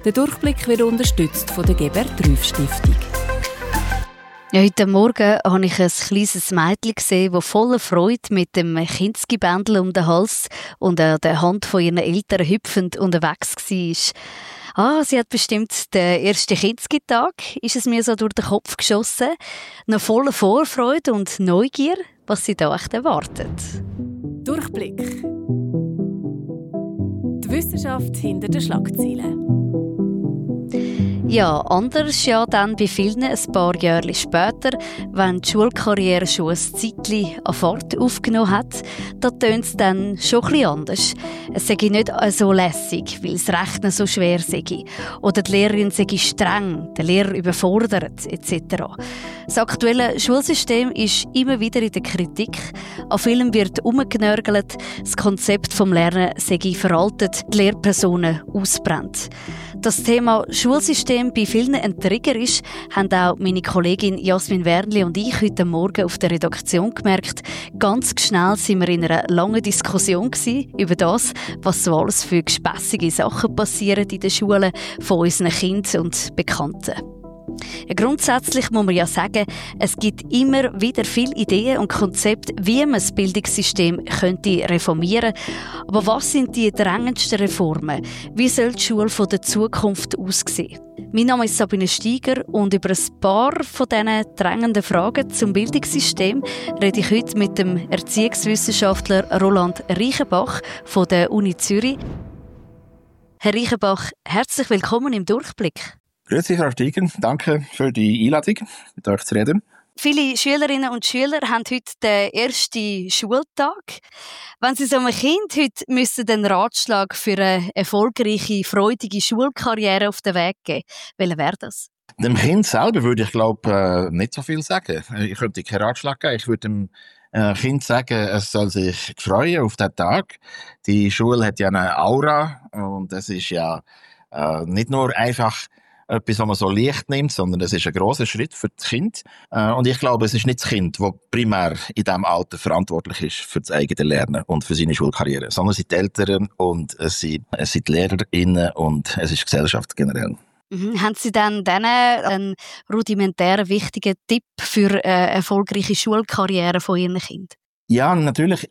Der Durchblick wird unterstützt von der Gebert-Rüff-Stiftung. Ja, heute Morgen habe ich ein kleines Mädchen gesehen, das voller Freude mit dem Kindsgebändel um den Hals und an der Hand von ihren Eltern hüpfend unterwegs war. Sie hat bestimmt den ersten Kindsgetag, ist es mir so durch den Kopf geschossen. Noch voller Vorfreude und Neugier, was sie da echt erwartet. Durchblick. Die Wissenschaft hinter den Schlagzeilen. Ja, anders ja dann bei vielen ein paar Jahre später, wenn die Schulkarriere schon ein Zeitchen an Fahrt aufgenommen hat, da tönt es dann schon ein bisschen anders. Es sei nicht so lässig, weil das Rechnen so schwer sei. Oder die Lehrerin sei streng, der Lehrer überfordert, etc. Das aktuelle Schulsystem ist immer wieder in der Kritik. An vielem wird umgenörgelt, das Konzept vom Lernen sei veraltet, die Lehrpersonen ausbrennt. Das Thema Schulsystem bei vielen ein Trigger ist, haben auch meine Kollegin Jasmin Wernli und ich heute Morgen auf der Redaktion gemerkt. Ganz schnell sind wir in einer langen Diskussion über das, was so alles für gespässige Sachen passieren in den Schulen von unseren Kindern und Bekannten. Ja, grundsätzlich muss man ja sagen, es gibt immer wieder viele Ideen und Konzepte, wie man das Bildungssystem könnte reformieren. Aber was sind die drängendsten Reformen? Wie soll die Schule von der Zukunft aussehen? Mein Name ist Sabine Steiger und über ein paar von diesen drängenden Fragen zum Bildungssystem rede ich heute mit dem Erziehungswissenschaftler Roland Reichenbach von der Uni Zürich. Herr Reichenbach, herzlich willkommen im Durchblick. Grüezi, Frau Steiger. Danke für die Einladung, mit euch zu reden. Viele Schülerinnen und Schüler haben heute den ersten Schultag. Wenn Sie so einem Kind heute den Ratschlag für eine erfolgreiche, freudige Schulkarriere auf den Weg geben, welcher wäre das? Dem Kind selber würde ich, glaube nicht so viel sagen. Ich könnte keinen Ratschlag geben. Ich würde dem Kind sagen, es soll sich freuen auf den Tag. Die Schule hat ja eine Aura und es ist ja nicht nur einfach etwas, was man so leicht nimmt, sondern es ist ein grosser Schritt für das Kind. Und ich glaube, es ist nicht das Kind, das primär in diesem Alter verantwortlich ist für das eigene Lernen und für seine Schulkarriere, sondern es sind die Eltern und es sind die LehrerInnen und es ist die Gesellschaft generell. Haben Sie dann denen einen rudimentären, wichtigen Tipp für eine erfolgreiche Schulkarriere von Ihren Kindern? Ja, natürlich.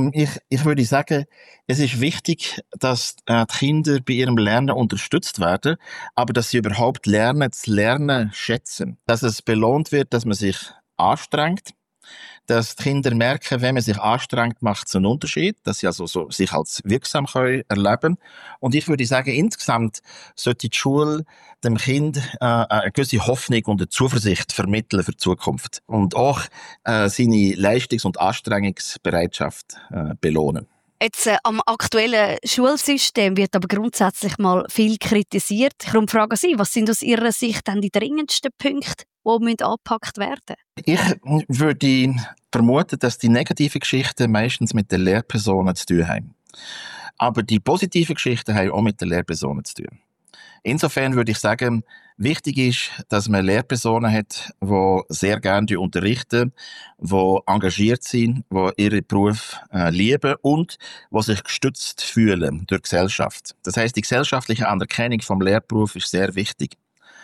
Ich würde sagen, es ist wichtig, dass die Kinder bei ihrem Lernen unterstützt werden, aber dass sie überhaupt lernen, das Lernen schätzen. Dass es belohnt wird, dass man sich anstrengt, dass die Kinder merken, wenn man sich anstrengt, macht es einen Unterschied, dass sie also so sich als wirksam können erleben. Und ich würde sagen, insgesamt sollte die Schule dem Kind eine gewisse Hoffnung und eine Zuversicht vermitteln für die Zukunft. Und auch seine Leistungs- und Anstrengungsbereitschaft belohnen. Jetzt, am aktuellen Schulsystem wird aber grundsätzlich mal viel kritisiert. Ich frage Sie, was sind aus Ihrer Sicht dann die dringendsten Punkte, die angepackt werden müssen? Ich würde vermuten, dass die negativen Geschichten meistens mit den Lehrpersonen zu tun haben. Aber die positiven Geschichten haben auch mit den Lehrpersonen zu tun. Insofern würde ich sagen, wichtig ist, dass man Lehrpersonen hat, die sehr gerne unterrichten, die engagiert sind, die ihren Beruf lieben und die sich gestützt fühlen durch die Gesellschaft. Das heisst, die gesellschaftliche Anerkennung vom Lehrberuf ist sehr wichtig.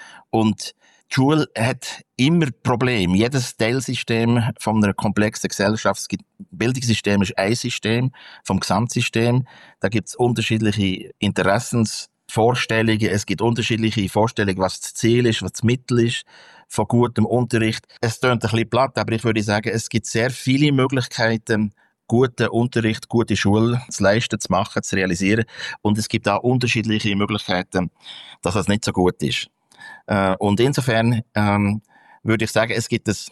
Und die Schule hat immer Probleme. Jedes Teilsystem von einer komplexen Gesellschaft, das Bildungssystem ist ein System vom Gesamtsystem. Da gibt es unterschiedliche Interessensvorstellungen. Es gibt unterschiedliche Vorstellungen, was das Ziel ist, was das Mittel ist von gutem Unterricht. Es klingt ein bisschen platt, aber ich würde sagen, es gibt sehr viele Möglichkeiten, guten Unterricht, gute Schule zu leisten, zu machen, zu realisieren. Und es gibt auch unterschiedliche Möglichkeiten, dass es nicht so gut ist. Und insofern würde ich sagen,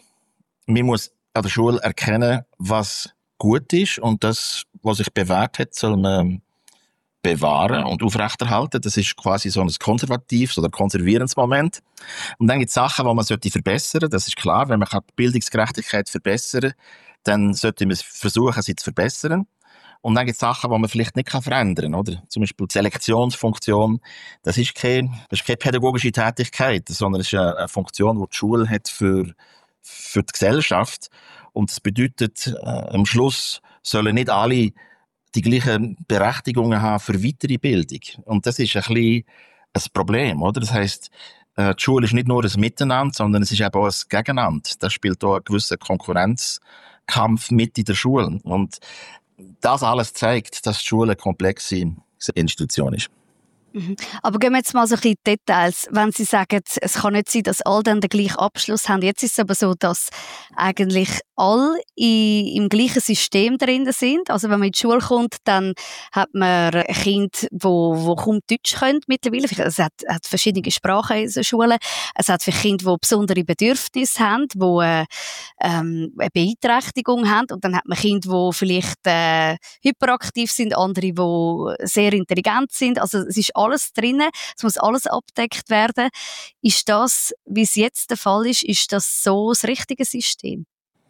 man muss an der Schule erkennen, was gut ist und das, was sich bewährt hat, soll man bewahren und aufrechterhalten. Das ist quasi so ein konservatives oder konservierendes Moment. Und dann gibt es Sachen, die man verbessern sollte. Das ist klar, wenn man die Bildungsgerechtigkeit verbessern kann, dann sollte man versuchen, sie zu verbessern. Und dann gibt es Sachen, die man vielleicht nicht verändern kann, oder? Zum Beispiel die Selektionsfunktion. Das ist keine pädagogische Tätigkeit, sondern es ist eine Funktion, die die Schule hat für die Gesellschaft. Und das bedeutet, am Schluss sollen nicht alle die gleichen Berechtigungen haben für weitere Bildung. Und das ist ein bisschen ein Problem, oder? Das heisst, die Schule ist nicht nur ein Miteinander, sondern es ist eben auch ein Gegeneinander. Da spielt auch ein gewisser Konkurrenzkampf mit in der Schule. Und das alles zeigt, dass die Schule eine komplexe Institution ist. Mhm. Aber gehen wir jetzt mal so ein bisschen in die Details. Wenn Sie sagen, es kann nicht sein, dass alle dann den gleichen Abschluss haben. Jetzt ist es aber so, dass eigentlich alle im gleichen System drin sind. Also wenn man in die Schule kommt, dann hat man ein Kind, wo kaum Deutsch können mittlerweile. Es hat verschiedene Sprachen in so Schulen. Es hat für Kinder, die besondere Bedürfnisse haben, die eine Beeinträchtigung haben. Und dann hat man Kinder, die vielleicht hyperaktiv sind, andere, die sehr intelligent sind. Also es ist alles drinnen, es muss alles abgedeckt werden. Ist das, wie es jetzt der Fall ist das so das richtige System?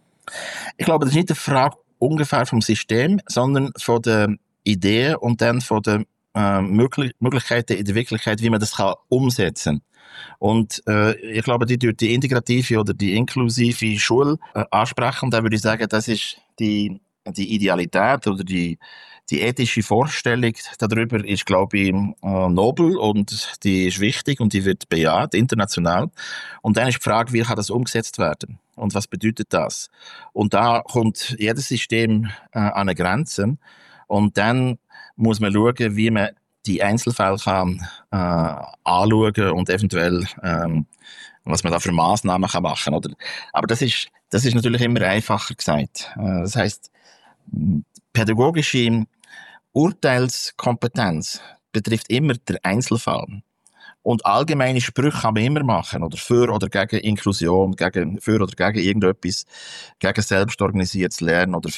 Ich glaube, das ist nicht eine Frage ungefähr vom System, sondern von der Idee und dann von den Möglichkeiten in der Wirklichkeit, wie man das umsetzen kann. Und ich glaube, die durch die integrative oder die inklusive Schule ansprechen, und da würde ich sagen, das ist die Idealität oder die ethische Vorstellung darüber ist, glaube ich, nobel und die ist wichtig und die wird bejaht, international. Und dann ist die Frage, wie kann das umgesetzt werden? Und was bedeutet das? Und da kommt jedes System an eine Grenze. Und dann muss man schauen, wie man die Einzelfälle kann anschauen und eventuell was man da für Massnahmen kann machen, oder? Aber das ist natürlich immer einfacher gesagt. Das heisst, pädagogische Urteilskompetenz betrifft immer den Einzelfall. Und allgemeine Sprüche kann man immer machen, oder für oder gegen Inklusion, für oder gegen irgendetwas, gegen selbstorganisiertes Lernen oder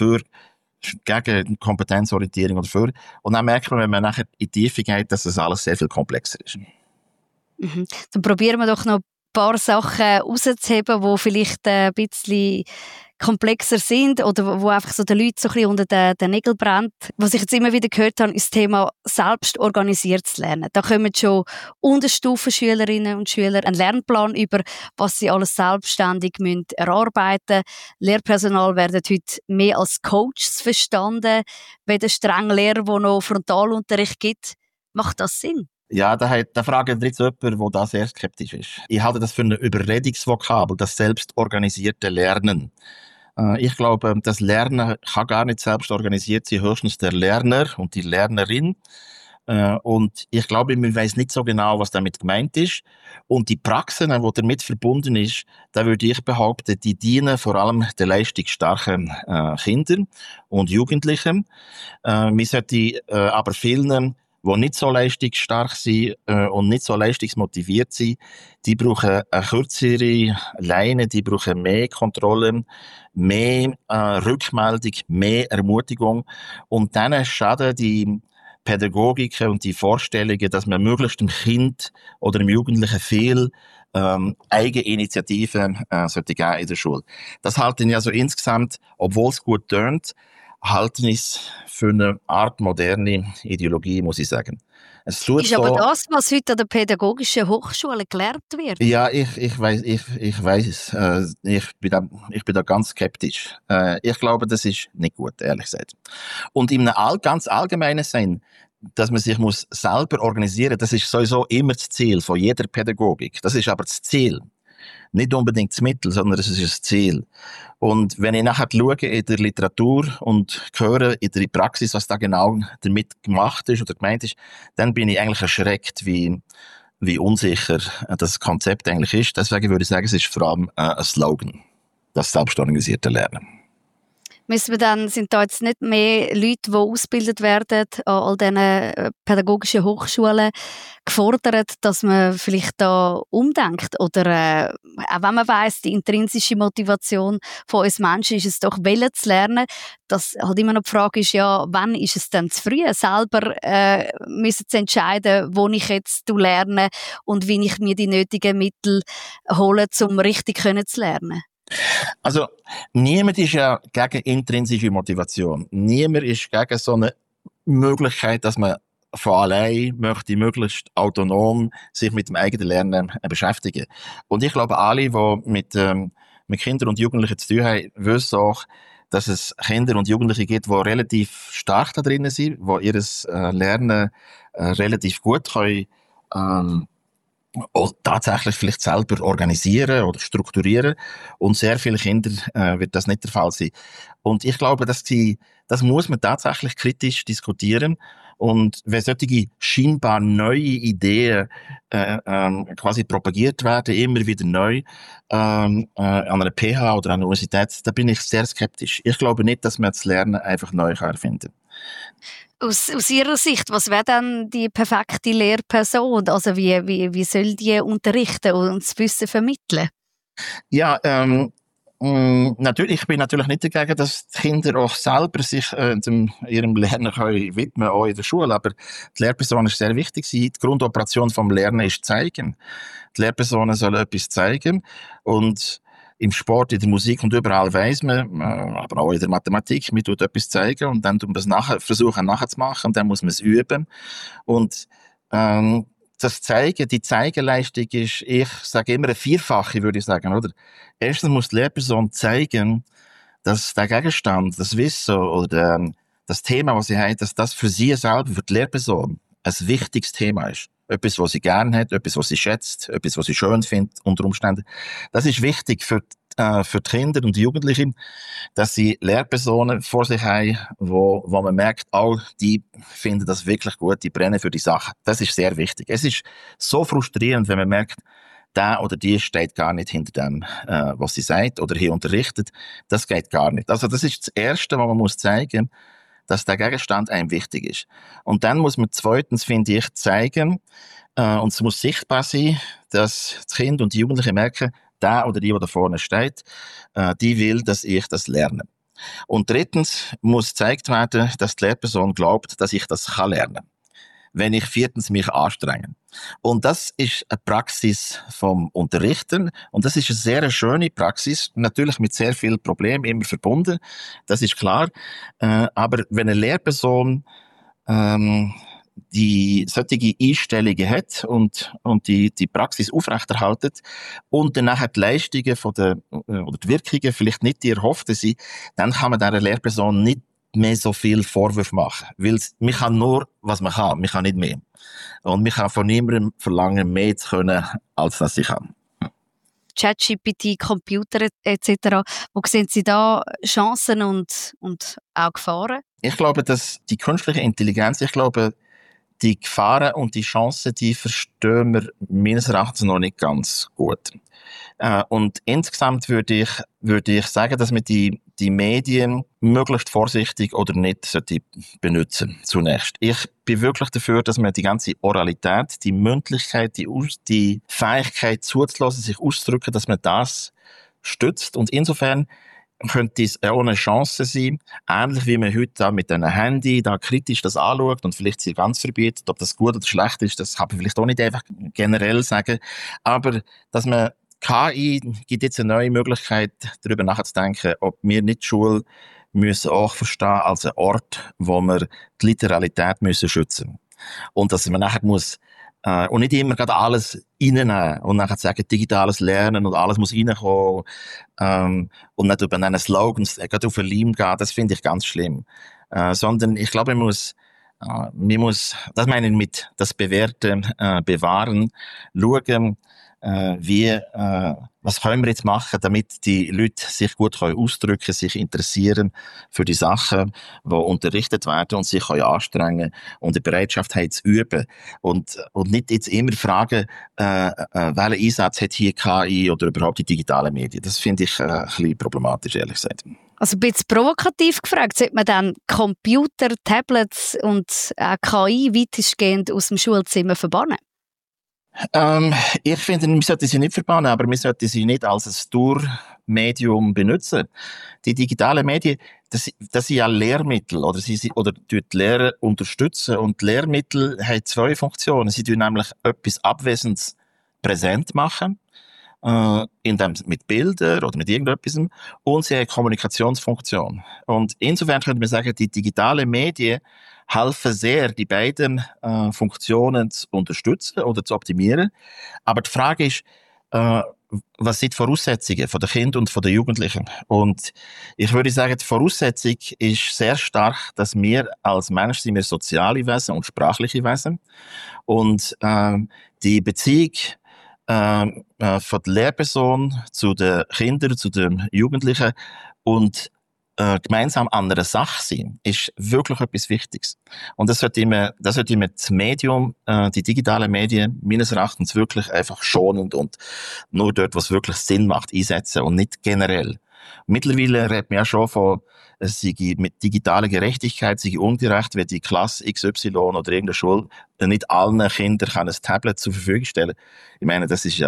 gegen Kompetenzorientierung oder für. Und dann merkt man, wenn man nachher in die Tiefe geht, dass das alles sehr viel komplexer ist. Mhm. Dann probieren wir doch noch ein paar Sachen rauszuheben, die vielleicht ein bisschen komplexer sind oder wo einfach so den Leuten so ein bisschen unter den Nägeln brennt. Was ich jetzt immer wieder gehört habe, ist das Thema selbstorganisiertes Lernen. Da kommen schon Unterstufenschülerinnen und Schüler einen Lernplan über, was sie alles selbstständig erarbeiten müssen. Lehrpersonal werden heute mehr als Coaches verstanden, wie der strenge Lehrer, der noch Frontalunterricht gibt. Macht das Sinn? Ja, da fragt jetzt jemand, der da sehr skeptisch ist. Ich halte das für ein Überredungsvokabel, das selbstorganisierte Lernen. Ich glaube, das Lernen kann gar nicht selbst organisiert sein, höchstens der Lerner und die Lernerin. Und ich glaube, man weiß nicht so genau, was damit gemeint ist. Und die Praxen, die damit verbunden ist, da würde ich behaupten, die dienen vor allem den leistungsstarken Kindern und Jugendlichen. Wir sollten aber vielen, die nicht so leistungsstark sind und nicht so leistungsmotiviert sind, die brauchen eine kürzere Leine, die brauchen mehr Kontrollen, mehr Rückmeldung, mehr Ermutigung. Und dann schaden die Pädagogiken und die Vorstellungen, dass man möglichst dem Kind oder dem Jugendlichen viel Eigeninitiativen sollte geben in der Schule. Das halte ich also insgesamt, obwohl es gut tönt, halte ich es für eine Art moderne Ideologie, muss ich sagen. Es ist so, aber das, was heute an der pädagogischen Hochschule gelernt wird? Ja, ich weiss es. Ich bin da ganz skeptisch. Ich glaube, das ist nicht gut, ehrlich gesagt. Und in einem ganz allgemeinen Sinn, dass man sich selber organisieren muss, das ist sowieso immer das Ziel von jeder Pädagogik. Das ist aber das Ziel. Nicht unbedingt das Mittel, sondern es ist das Ziel. Und wenn ich nachher schaue in der Literatur und höre in der Praxis, was da genau damit gemacht ist oder gemeint ist, dann bin ich eigentlich erschreckt, wie unsicher das Konzept eigentlich ist. Deswegen würde ich sagen, es ist vor allem ein Slogan, das selbstorganisierte Lernen. Sind da jetzt nicht mehr Leute, die ausgebildet werden an all diesen pädagogischen Hochschulen, gefordert, dass man vielleicht da umdenkt? Oder auch wenn man weiss, die intrinsische Motivation von uns Menschen ist es doch, wollen zu lernen, dass halt immer noch die Frage ist, ja, wann ist es denn zu früh, selber müssen zu entscheiden, wo ich jetzt lerne und wie ich mir die nötigen Mittel hole, um richtig zu lernen? Also, niemand ist ja gegen intrinsische Motivation. Niemand ist gegen so eine Möglichkeit, dass man von allein möchte möglichst autonom sich mit dem eigenen Lernen beschäftigen. Und ich glaube, alle, die mit Kindern und Jugendlichen zu tun haben, wissen auch, dass es Kinder und Jugendliche gibt, die relativ stark da drin sind, die ihr Lernen relativ gut können tatsächlich vielleicht selber organisieren oder strukturieren. Und sehr viele Kinder wird das nicht der Fall sein. Und ich glaube, das muss man tatsächlich kritisch diskutieren. Und wenn solche scheinbar neue Ideen quasi propagiert werden, immer wieder neu, an einer PH oder an einer Universität, da bin ich sehr skeptisch. Ich glaube nicht, dass man das Lernen einfach neu erfinden kann. Aus Ihrer Sicht, was wäre dann die perfekte Lehrperson? Also wie soll die unterrichten und das Wissen vermitteln? Ja, natürlich, ich bin natürlich nicht dagegen, dass die Kinder auch selber sich ihrem Lernen können widmen, auch in der Schule. Aber die Lehrperson ist sehr wichtig. Die Grundoperation vom Lernen ist zeigen. Die Lehrpersonen sollen etwas zeigen. Und im Sport, in der Musik und überall weiss man, aber auch in der Mathematik, man tut etwas zeigen und dann tut man es versuchen nachzumachen und dann muss man es üben. Und das Zeigen, die Zeigeleistung ist, ich sage immer eine vierfache, würde ich sagen, oder? Erstens muss die Lehrperson zeigen, dass der Gegenstand, das Wissen oder das Thema, was sie hat, dass das für sie selber, für die Lehrperson, ein wichtiges Thema ist. Etwas, was sie gerne hat, etwas, was sie schätzt, etwas, was sie schön findet, unter Umständen. Das ist wichtig für die Kinder und die Jugendlichen, dass sie Lehrpersonen vor sich haben, wo man merkt, die finden das wirklich gut, die brennen für die Sache. Das ist sehr wichtig. Es ist so frustrierend, wenn man merkt, der oder die steht gar nicht hinter dem, was sie sagt oder hier unterrichtet. Das geht gar nicht. Also das ist das Erste, was man muss zeigen, dass der Gegenstand einem wichtig ist. Und dann muss man zweitens, finde ich, zeigen, und es muss sichtbar sein, dass das Kind und die Jugendlichen merken, der oder die da vorne steht, die will, dass ich das lerne. Und drittens muss gezeigt werden, dass die Lehrperson glaubt, dass ich das lernen kann. Wenn ich viertens mich anstrenge. Und das ist eine Praxis vom Unterrichten. Und das ist eine sehr schöne Praxis. Natürlich mit sehr vielen Problemen immer verbunden. Das ist klar. Aber wenn eine Lehrperson, die solche Einstellungen hat und die Praxis aufrechterhaltet und dann nachher die Leistungen oder die Wirkungen vielleicht nicht die erhofften sind, dann kann man dieser Lehrperson nicht mehr so viel Vorwürfe machen. Weil man kann nur, was man kann. Man kann nicht mehr. Und man kann von niemandem verlangen, mehr zu können, als das ich kann. ChatGPT, Computer etc. Wo sehen Sie da Chancen und auch Gefahren? Ich glaube, dass die künstliche Intelligenz, die Gefahren und die Chancen, die verstehen wir meines Erachtens noch nicht ganz gut. Und insgesamt würde ich sagen, dass man die Medien möglichst vorsichtig oder nicht sollte benutzen zunächst. Ich bin wirklich dafür, dass man die ganze Oralität, die Mündlichkeit, die Fähigkeit zuzulassen, sich auszudrücken, dass man das stützt. Und insofern könnte es auch eine Chance sein, ähnlich wie man heute da mit einem Handy da kritisch das anschaut und vielleicht sie ganz verbietet. Ob das gut oder schlecht ist, das kann man vielleicht auch nicht einfach generell sagen. Aber dass man KI gibt jetzt eine neue Möglichkeit, darüber nachzudenken, ob wir nicht die Schule müssen auch verstehen als ein Ort, wo wir die Literalität müssen schützen. Und dass man nachher muss und nicht immer gerade alles reinnehmen und nachher sagen, digitales Lernen und alles muss reinkommen und nicht über einen Slogans gerade auf den Leim gehen, das finde ich ganz schlimm. Sondern ich glaube, man muss, das meine ich mit das Bewährte bewahren, schauen, was können wir jetzt machen, damit die Leute sich gut ausdrücken können, sich interessieren für die Sachen, die unterrichtet werden und sich anstrengen und die Bereitschaft haben zu üben. Und nicht jetzt immer fragen, welchen Einsatz hat hier KI oder überhaupt die digitalen Medien. Das finde ich ein bisschen problematisch, ehrlich gesagt. Also ein bisschen provokativ gefragt, sollte man dann Computer, Tablets und KI weitestgehend aus dem Schulzimmer verbannen? Ich finde, wir sollten sie nicht verbannen, aber wir sollten sie nicht als ein Stur-Medium benutzen. Die digitalen Medien, das sind ja Lehrmittel, oder die Lehrer unterstützen. Und Lehrmittel haben zwei Funktionen. Sie tun nämlich etwas Abwesendes präsent machen, mit Bildern oder mit irgendetwas. Und sie haben eine Kommunikationsfunktion. Und insofern könnte man sagen, die digitalen Medien helfen sehr, die beiden Funktionen zu unterstützen oder zu optimieren. Aber die Frage ist, was sind die Voraussetzungen von den Kindern und von den Jugendlichen? Und ich würde sagen, die Voraussetzung ist sehr stark, dass wir als Menschen sind wir soziale Wesen und sprachliche Wesen. Und die Beziehung von der Lehrperson zu den Kindern, zu den Jugendlichen und gemeinsam an einer Sache sein, ist wirklich etwas Wichtiges. Und das sollte immer das Medium, die digitalen Medien, meines Erachtens wirklich einfach schonend und nur dort, was wirklich Sinn macht, einsetzen und nicht generell. Mittlerweile redet man ja schon von, es sei mit digitaler Gerechtigkeit, sei ungerecht, wenn die Klasse XY oder irgendeine Schule nicht allen Kindern ein Tablet zur Verfügung stellen kann. Ich meine, das ist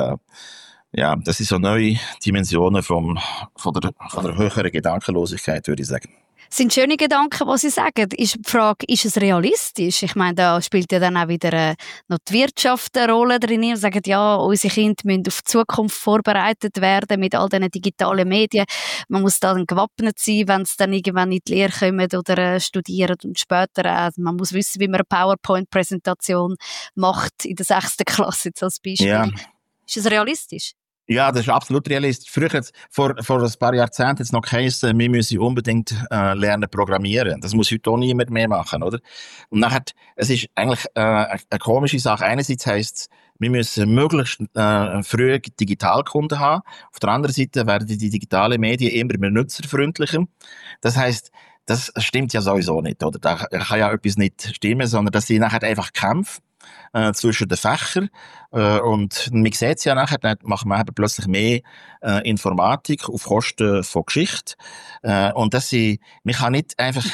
das sind so neue Dimensionen von der höheren Gedankenlosigkeit, würde ich sagen. Das sind schöne Gedanken, was Sie sagen. Ist die Frage, ist es realistisch? Ich meine, da spielt ja dann auch wieder noch die Wirtschaft eine Rolle drin. Wir sagen, ja, unsere Kinder müssen auf die Zukunft vorbereitet werden mit all diesen digitalen Medien. Man muss dann gewappnet sein, wenn sie dann irgendwann in die Lehre kommen oder studieren und später auch. Man muss wissen, wie man eine PowerPoint-Präsentation macht in der 6. Klasse jetzt als Beispiel. Ja. Ist es realistisch? Ja, das ist absolut realistisch. Früher, vor ein paar Jahrzehnten, hat es noch geheißen, wir müssen unbedingt lernen programmieren. Das muss heute auch niemand mehr machen, oder? Und nachher, es ist eigentlich eine komische Sache. Einerseits heisst es, wir müssen möglichst früh Digitalkunden haben. Auf der anderen Seite werden die digitalen Medien immer mehr nutzerfreundlicher. Das heisst, das stimmt ja sowieso nicht, oder? Da kann ja etwas nicht stimmen, sondern das sind nachher einfach Kämpfe zwischen den Fächern. Und man sieht es ja nachher, dann machen wir eben plötzlich mehr Informatik auf Kosten von Geschichte. Und man kann nicht einfach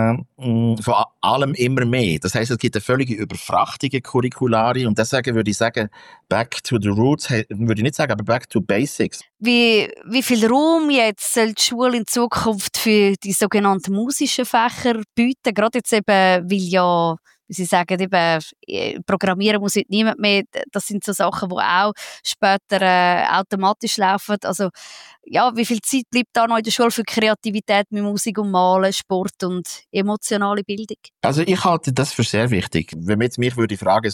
von allem immer mehr. Das heisst, es gibt eine völlige Überfrachtung Curriculari. Und deswegen würde ich sagen, back to the roots, würde ich nicht sagen, aber back to basics. Wie viel Raum jetzt soll die Schule in Zukunft für die sogenannten musischen Fächer bieten? Gerade jetzt eben, weil ja, wie Sie sagen, eben, programmieren muss heute niemand mehr. Das sind so Sachen, die auch später automatisch laufen. Also, ja, wie viel Zeit bleibt da noch in der Schule für Kreativität mit Musik und Malen, Sport und emotionale Bildung? Also ich halte das für sehr wichtig. Wenn man jetzt mich würde fragen,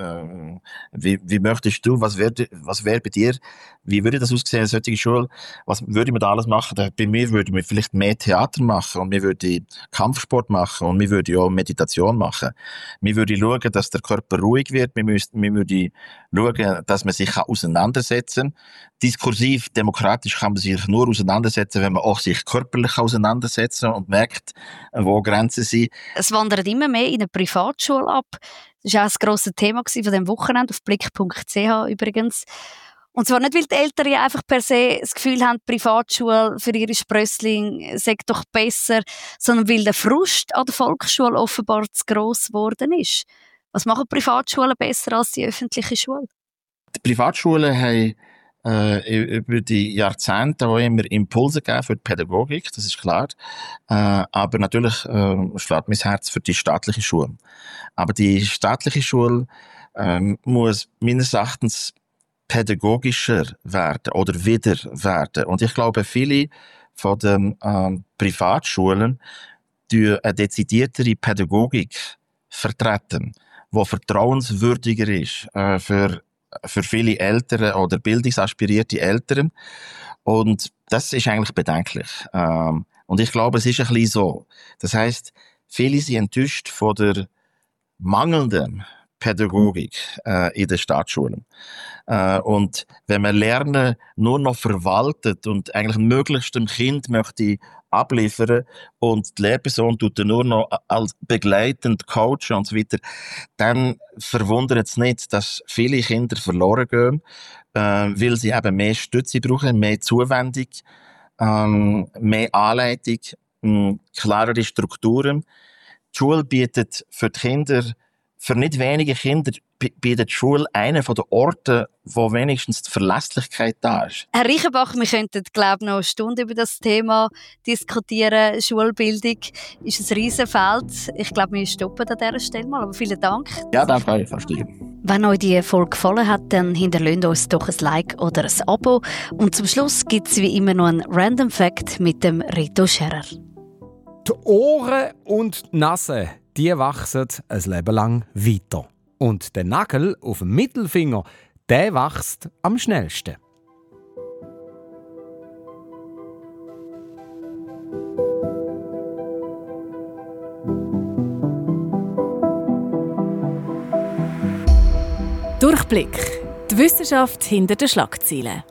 wie möchtest du, was wäre bei dir, wie würde das aussehen, eine solche Schule, was würde man da alles machen? Bei mir würde man vielleicht mehr Theater machen und wir würde Kampfsport machen und wir würde auch Meditation machen. Wir würde schauen, dass der Körper ruhig wird, wir würde schauen, dass man sich auseinandersetzen kann. Diskursiv, demokratisch kann man sich nur auseinandersetzen, wenn man auch sich körperlich auseinandersetzen und merkt, wo Grenzen sind. Es wandert immer mehr in eine Privatschule ab. Das war auch das grosse Thema von diesem Wochenende auf blick.ch übrigens. Und zwar nicht, weil die Eltern ja einfach per se das Gefühl haben, die Privatschule für ihre Sprössling sei doch besser, sondern weil der Frust an der Volksschule offenbar zu gross geworden ist. Was machen Privatschulen besser als die öffentliche Schule? Die Privatschulen haben über die Jahrzehnte auch immer Impulse gegeben für die Pädagogik, das ist klar. Aber natürlich schlägt mein Herz für die staatliche Schule. Aber die staatliche Schule muss meines Erachtens pädagogischer werden oder wieder werden. Und ich glaube, viele von den Privatschulen die eine dezidiertere Pädagogik vertreten, die vertrauenswürdiger ist für viele Eltern oder bildungsaspirierte Eltern. Und das ist eigentlich bedenklich. Und ich glaube, es ist ein bisschen so. Das heisst, viele sind enttäuscht von der mangelnden Pädagogik in den Staatsschulen. Und wenn man Lernen nur noch verwaltet und eigentlich möglichst dem Kind möchte abliefern und die Lehrperson tut er nur noch als begleitend coachen und so weiter, dann verwundert es nicht, dass viele Kinder verloren gehen, weil sie eben mehr Stütze brauchen, mehr Zuwendung, mehr Anleitung, klarere Strukturen. Die Schule bietet für die Kinder, für nicht wenige Kinder, bietet die Schule einen von den Orten, wo wenigstens die Verlässlichkeit da ist. Herr Reichenbach, wir könnten, glaube ich, noch eine Stunde über das Thema diskutieren. Schulbildung ist ein Riesenfeld. Ich glaube, wir stoppen an dieser Stelle mal. Aber vielen Dank. Ja, danke, Frau Steiger. Wenn euch die Folge gefallen hat, dann hinterlasst uns doch ein Like oder ein Abo. Und zum Schluss gibt es wie immer noch einen Random Fact mit dem Rito Scherer. Die Ohren und die Nase, die wachsen ein Leben lang weiter. Und der Nagel auf dem Mittelfinger, der wächst am schnellsten. Rückblick. Die Wissenschaft hinter den Schlagzeilen.